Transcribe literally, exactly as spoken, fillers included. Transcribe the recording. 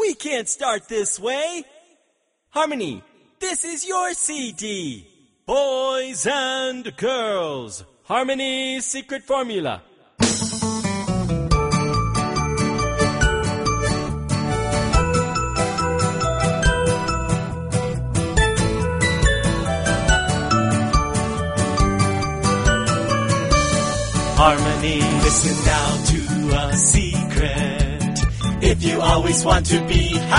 We can't start this way. Harmony, this is your C D. Boys and girls, Harmony's secret formula. Harmony, listen now to a secret. If you always want to be happy,